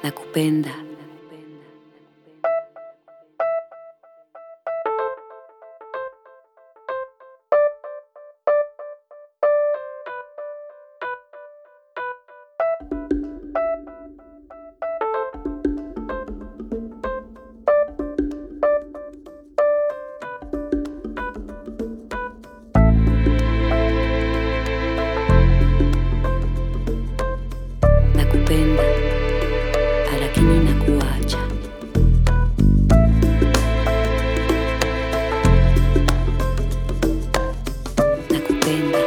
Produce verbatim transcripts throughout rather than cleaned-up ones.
Nakupenda. Nakupenda, lakini nakuacha. Nakupenda,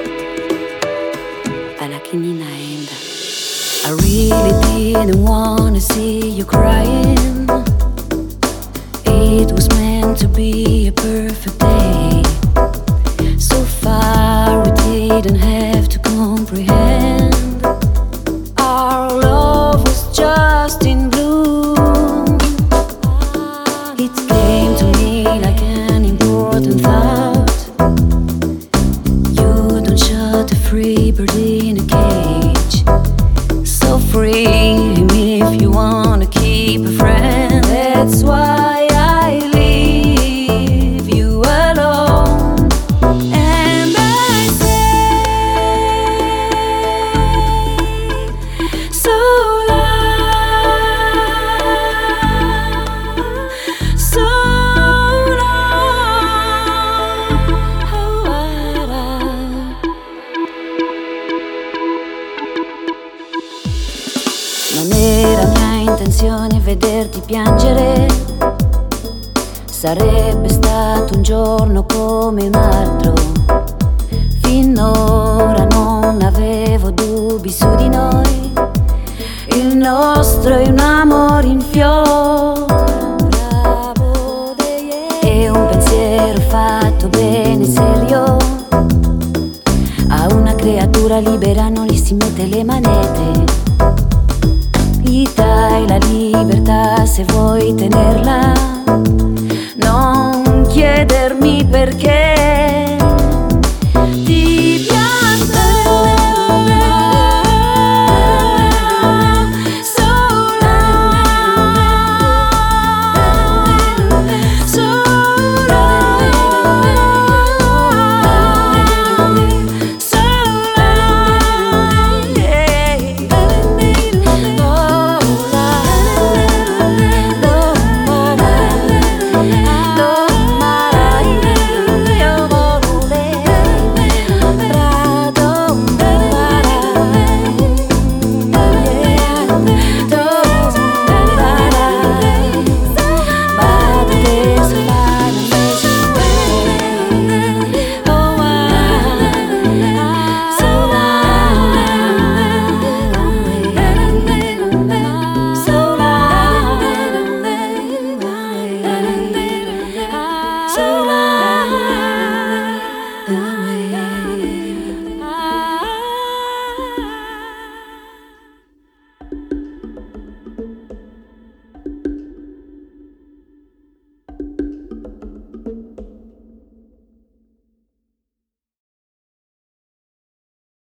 lakini naenda. I really didn't wanna see you crying. It was meant to be a perfect day. So far we didn't have to comprehend. Our love was just in bloom. It came to me like an important thought. You don't shut a free bird in a cage. So free him if you wanna keep a friend. That's why I leave you alone. And I say, so long, so long. Non era mia intenzione vederti piangere. Sarebbe stato un giorno come un altro. Finora non avevo dubbi su di noi. Il nostro è un amore in fiore. È un pensiero fatto bene serio. A una creatura libera non gli si mette le manete. Gli dai la libertà se vuoi tenerla. Non chiedermi perché.